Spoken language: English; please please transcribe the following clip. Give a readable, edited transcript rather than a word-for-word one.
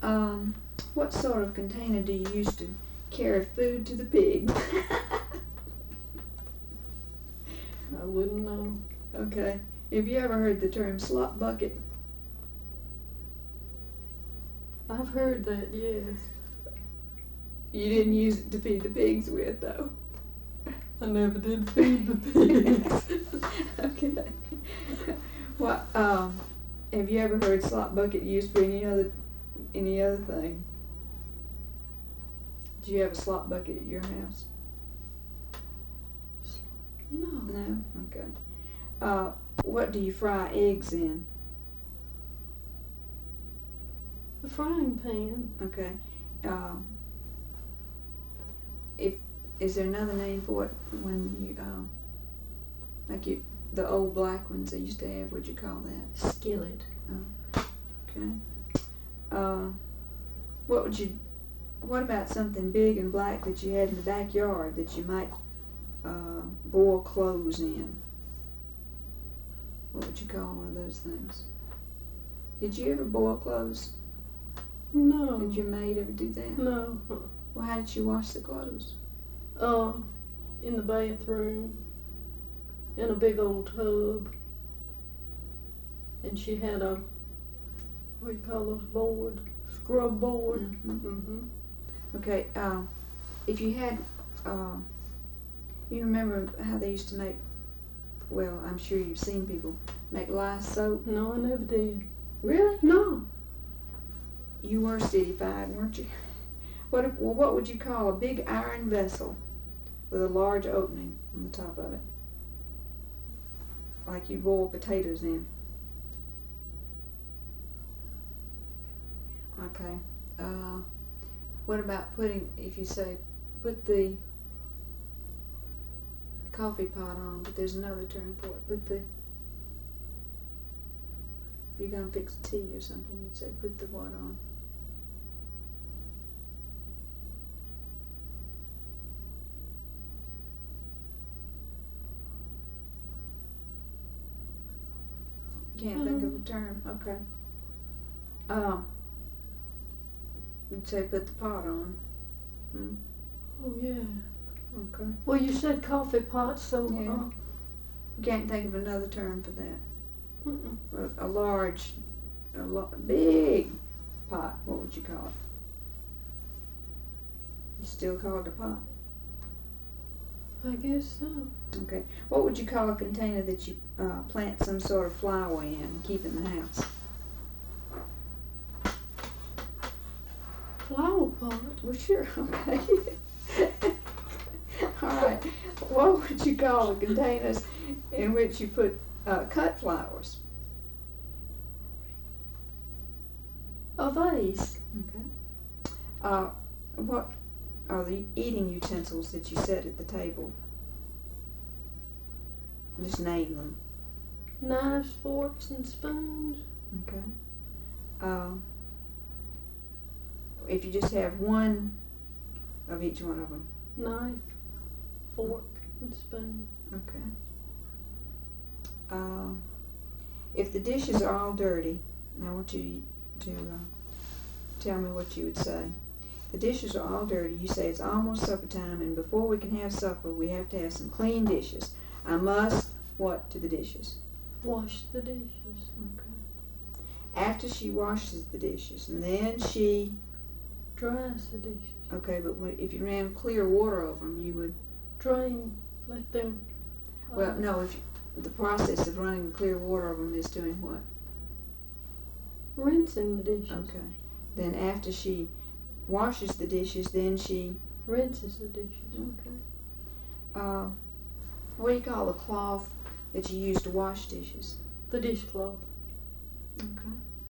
What sort of container do you use to carry food to the pigs? I wouldn't know. Okay. Have you ever heard the term slop bucket? I've heard that, yes. You didn't use it to feed the pigs with, though. I never did feed the pigs. Okay. What? Have you ever heard slop bucket used for any other thing? Do you have a slop bucket at your house? No. No. Okay. What do you fry eggs in? A frying pan. Okay. Is there another name for it when you the old black ones they used to have? What'd you call that? Skillet. Okay. What about something big and black that you had in the backyard that you might boil clothes in? What would you call one of those things? Did you ever boil clothes? No. Did your maid ever do that? No. Well, how did you wash the clothes? In the bathroom, in a big old tub. And she had a, what do you call those boards? Scrub board. Mm-hmm. Okay, if you had, you remember how they used to make, well, I'm sure you've seen people make lye soap? No, I never did. Really? No. You were cityfied, weren't you? What would you call a big iron vessel with a large opening on the top of it? Like you boil potatoes in. Okay. What about if you say, put the coffee pot on, but there's another term for it. If you're going to fix tea or something, you'd say, put the what on? Can't think of a term. Okay. You'd say put the pot on. Oh, yeah. Okay. Well, you said coffee pot, so... Yeah. Can't think of another term for that. A big pot. What would you call it? You still call it a pot? I guess so. Okay. What would you call a container that you plant some sort of flower in and keep in the house? Flower pot? Well, sure. Okay. All right. What would you call the containers in which you put cut flowers? A vase. Okay. What are the eating utensils that you set at the table? Just name them. Knives, forks, and spoons. Okay. If you just have one of each one of them. Knife, fork, and spoon. Okay. If the dishes are all dirty, now I want you to tell me what you would say. If the dishes are all dirty, you say it's almost supper time, and before we can have supper, we have to have some clean dishes. I must, what to the dishes? Wash the dishes. Okay. After she washes the dishes, and then she... Dries the dishes. Okay, but if you ran clear water over them, you would... Drain, let them... Well, no, the process of running clear water over them is doing what? Rinsing the dishes. Okay. Then after she washes the dishes, then she... Rinses the dishes. Okay. What do you call the cloth that you use to wash dishes? The dishcloth. Okay.